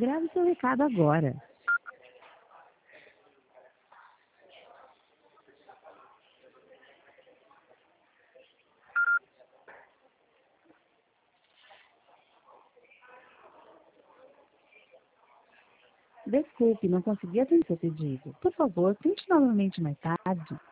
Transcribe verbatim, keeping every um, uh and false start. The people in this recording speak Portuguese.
Grave seu recado agora. Desculpe, não consegui atender seu pedido. Por favor, tente novamente mais tarde.